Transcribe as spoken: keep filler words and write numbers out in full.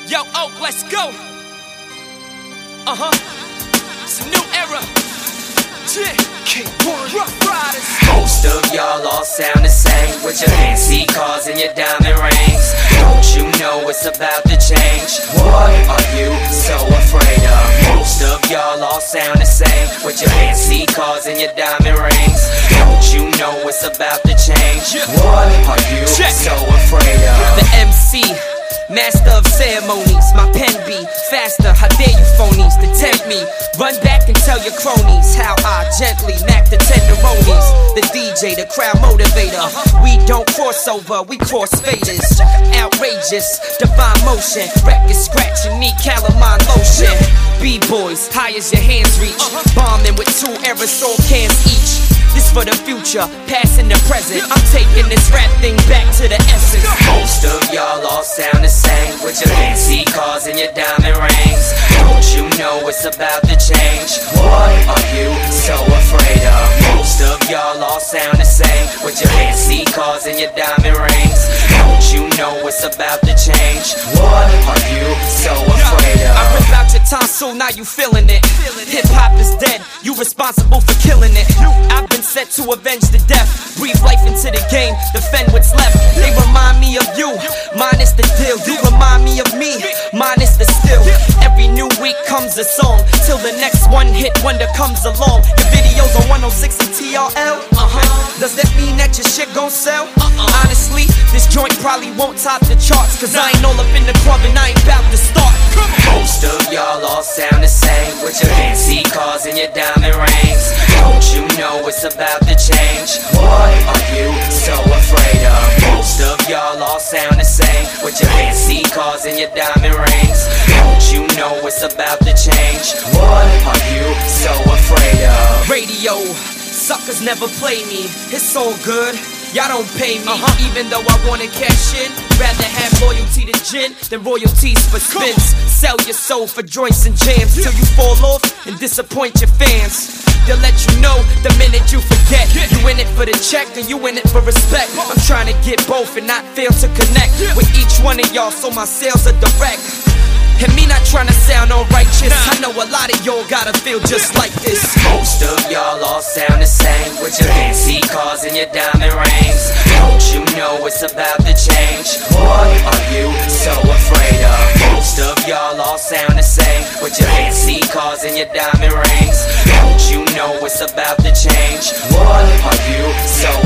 Yo, oh, let's go. Uh-huh. It's a new era. Yeah. Rough Riders. Most of y'all all sound the same, with your fancy cars and your diamond rings. Don't you know it's about to change? What are you so afraid of? Most of y'all all sound the same, with your fancy cars and your diamond rings. Don't you know it's about to change? What are you so afraid of? The M C, master of ceremonies. My pen be faster, how dare you phonies to tempt me? Run back and tell your cronies how I gently knack the tenderonies. The D J, the crowd motivator. We don't cross over, we cross faders. Outrageous, divine motion. Record scratch, you need calamine lotion. B-boys, high as your hands reach. Bombing with two aerosol cans each. This for the future, past and the present. I'm taking this rap thing back to the essence. Most of y'all all sound the same, with your fancy cars and your diamond rings. Don't you know it's about to change? What are you so afraid of? Most of y'all all sound the same, with your fancy cars and your diamond rings. Don't you know it's about to change? What are you so afraid of? I rip out your tonsil, now you feeling it. Hip hop is dead, you responsible for killing it. I've been set to avenge the death. Breathe life into the game, defend what's left. They remind me of you, minus the deal. You remind me of me, minus the still. Every new week comes a song, till the next one hit wonder comes along. Your videos on one oh six and T R L, uh-huh. Does that mean that your shit gon' sell? Uh-uh. Honestly, this joint probably won't top the charts, cause I ain't all up in the club and I ain't bout to start. Most of y'all all sound the same, with your fancy cars and your diamond rings. Don't you know it's about to change? What are you so afraid of? Most of y'all all sound the same, with your fancy cars and your diamond rings. Don't you know it's about to change? What are you so afraid of? Radio, suckers never play me. It's all good, y'all don't pay me. uh-huh. Even though I wanna cash in, rather have loyalty to gin than royalties for spins. Sell your soul for joints and jams, till you fall off and disappoint your fans. They'll let you know the minute you forget. You in it for the check and you in it for respect. I'm trying to get both and not fail to connect with each one of y'all, so my sales are direct. And me not trying to sound all righteous, I know a lot of y'all gotta feel just like this. Most of y'all all sound the same, with your fancy cars and your diamond rings. Don't you know it's about to change? What are you so afraid of? Most of y'all all sound the same, with your fancy cars and your diamond rings. Don't you know it's about to change? What are you so